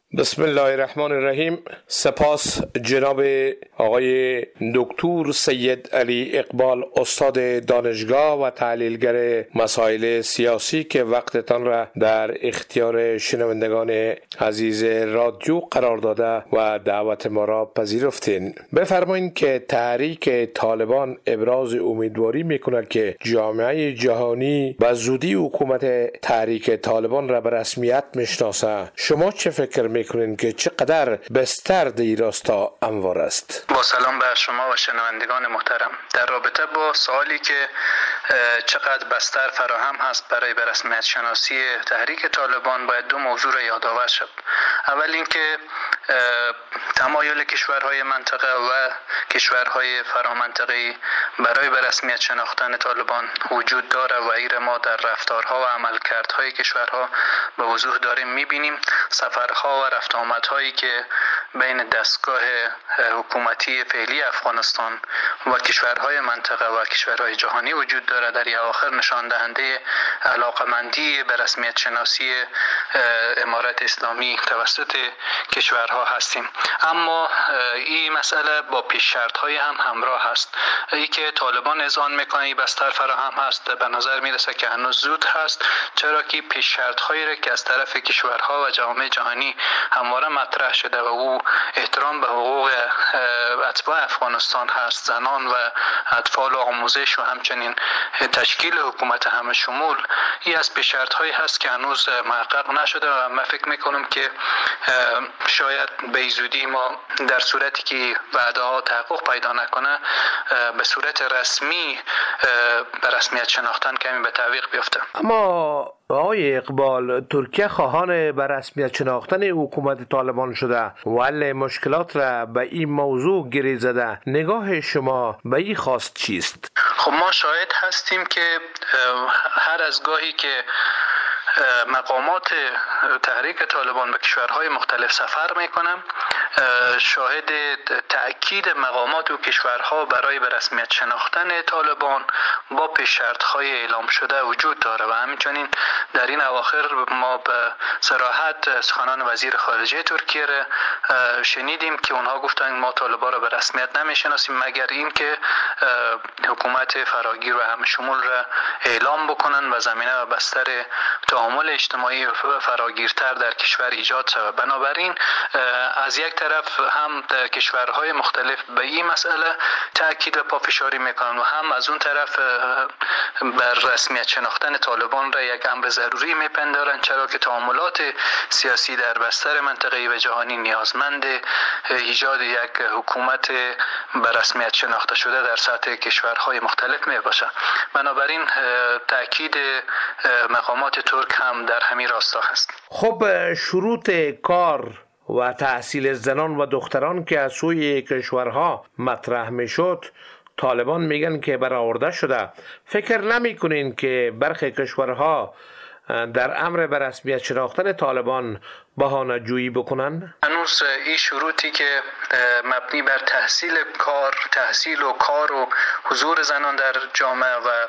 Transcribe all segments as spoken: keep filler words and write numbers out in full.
بسم الله الرحمن الرحیم. سپاس جناب آقای دکتر سید علی اقبال، استاد دانشگاه و تحلیلگر مسائل سیاسی که وقتتان را در اختیار شنوندگان عزیز رادیو قرار داده و دعوت ما را پذیرفتین. بفرمایید که تحریک طالبان ابراز امیدواری میکند که جامعه جهانی به زودی حکومت تحریک طالبان را به رسمیت میشناسه. شما چه فکر میکنین که چقدر بستر در راستا هموار است؟ با سلام بر شما و شنوندگان محترم. در رابطه با سوالی که چقدر بستر فراهم هست برای به رسمیت شناسی تحریک طالبان، باید دو موضوع را یادآور شد. اول اینکه تمایل کشورهای منطقه و کشورهای فرامنطقه‌ای برای به رسمیت شناختن طالبان وجود داره و ایر ما در رفتارها و عملکردهای کشورها به وضوح داریم میبینیم. سفرها و رفت آمدهایی که بین دستگاه حکومتی فعلی افغانستان و کشورهای منطقه و کشورهای جهانی وجود داره، در اواخر نشان دهنده علاقمندی به رسمیت شناسی امارت اسلامی توسط کشورها هستیم. اما این مسئله با پیش شرط‌های هم همراه است. ای که طالبان اذعان میکنه این بستر فراهم هست، به نظر میرسه که هنوز زود هست، چرا که پیش شرط‌هایی را که از طرف کشورها و جامعه جهانی همواره مطرح شده و او احترام به حقوق اتباع افغانستان هست، زنان و اطفال و آموزش و همچنین تشکیل حکومت همه شمول، این از پیش شرط‌هایی هست که هنوز محقق نشده و من فکر میکنم که شاید به زودی ما در صورتی که وعده ها تحقق پیدا نکنه به صورت رسمی به رسمیت شناختن کمی به تعویق بیفته. اما آقای اقبال، ترکیه خواهان به رسمیت شناختن حکومت طالبان شده و حل مشکلات را به این موضوع گره زده. نگاه شما به این خواست چیست؟ خب ما شاهد هستیم که هر از گاهی که مقامات تحریک طالبان به کشورهای مختلف سفر میکنم، شاهد تأکید مقامات و کشورها برای به رسمیت شناختن طالبان با پیش شرط‌های اعلام شده وجود داره و همچنین در این اواخر ما به صراحت سخنان وزیر خارجه ترکیه را شنیدیم که اونها گفتن ما طالبان را به رسمیت نمیشناسیم مگر اینکه حکومت فراگیر و همه شمول را اعلام بکنن و زمینه و بستر تعامل اجتماعی فراگیرتر در کشور ایجاد شود. بنابراین از یک طرف هم کشورهای مختلف به این مسئله تاکید و پافشاری میکنن و هم از اون طرف بر رسمیت شناختن طالبان را یک امر ضروری میپندارن، چرا که تعاملات سیاسی در بستر منطقه‌ای و جهانی نیازمند ایجاد یک حکومت به رسمیت شناخته شده در سطح کشورهای مختلف میباشه. بنابراین تاکید مقامات ترک هم در همین راستا هست. خب شروط کار و تحصیل زنان و دختران که از سوی کشورها مطرح میشد، طالبان میگن که برآورده شده. فکر نمی کنین که برخی کشورها در امر به رسمیت شناختن طالبان بهانه جویی بکنن؟ هنوز این شروطی که مبنی بر تحصیل کار، تحصیل و کار و حضور زنان در جامعه و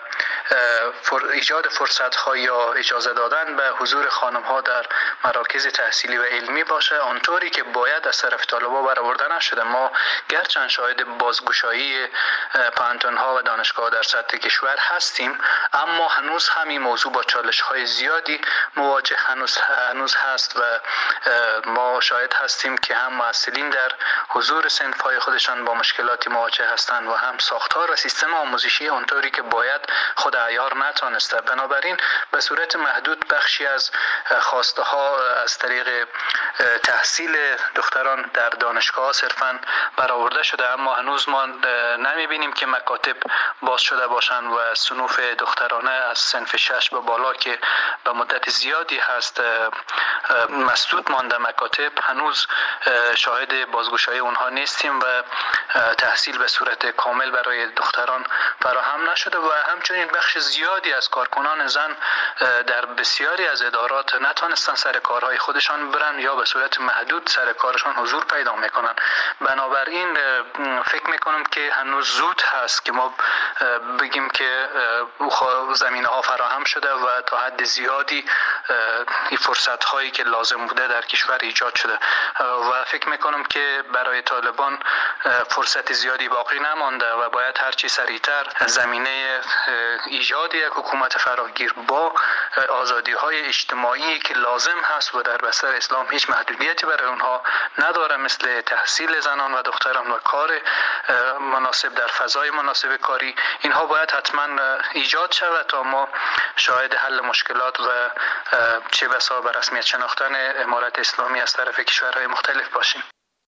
ایجاد فرصت‌ها یا اجازه دادن به حضور خانم‌ها در مراکز تحصیلی و علمی باشه، آنطوری که باید از طرف طالبان برآورده نشده. ما گرچند شاهد بازگشایی پانتون‌ها و دانشگاه در سطح کشور هستیم، اما هنوز همین موضوع با چالش‌های زیادی مواجه هنوز هنوز هست و ما شاهد هستیم که هم معلولین در حضور صنف‌های خودشان با مشکلاتی مواجه هستند و هم ساختار و سیستم آموزشی اونطوری که باید خود عیار نتوانسته. بنابراین به صورت محدود بخشی از خواسته ها از طریق تحصیل دختران در دانشگاه صرفاً برآورده شده، اما هنوز ما نمیبینیم که مکاتب باز شده باشند و صنوف دخترانه از صنف شش به بالا که به مدت زیادی هست مسدود مانده مکاتب، هنوز شاهد بازگشایی اونها نیستیم و تحصیل به صورت کامل برای دختران فراهم نشده و همچنین بخش زیادی از کارکنان زن در بسیاری از ادارات نتونستن سر کارهای خودشان برن یا به صورت محدود سر کارشان حضور پیدا میکنن. بنابراین فکر میکنم که هنوز زود هست که ما بگیم که زمینه ها فراهم شده و تا حد زیادی این فرصت هایی که لازم بوده در کشور ایجاد شده و فکر میکنم که برای طالبان فرصت زیادی باقی نمانده و باید هرچی سریعتر زمینه ایجاد یک حکومت فراگیر با آزادی های اجتماعی که لازم هست و در بستر اسلام هیچ محدودیتی برای اونها نداره، مثل تحصیل زنان و دختران و کار مناسب در فضای مناسب کاری، اینها باید حتما ایجاد شود تا ما شاهد حل مشکلات و چه بسا به رسمیت شناختن امارت اسلامی از طرف کشورهای مختلف باشیم.